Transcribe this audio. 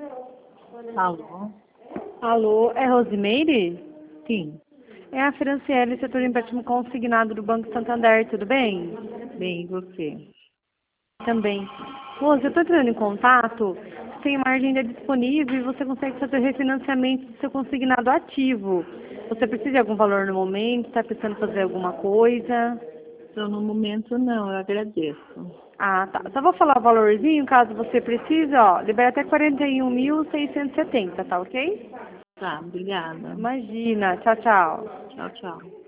Alô? Alô, é Rosimeire? Sim, É a Franciele, setor de empréstimo consignado do Banco Santander, tudo bem? bem, e você? Também. Rose, eu estou entrando em contato, tem uma agenda disponível e você consegue fazer refinanciamento do seu consignado ativo. Você precisa de algum valor no momento? Está pensando em fazer alguma coisa? Então, no momento, não, eu agradeço. Ah, tá. Só vou falar o valorzinho, caso você precise, ó. Libera até 41.670, tá ok? Tá, obrigada. Imagina. Tchau, tchau. Tchau, tchau.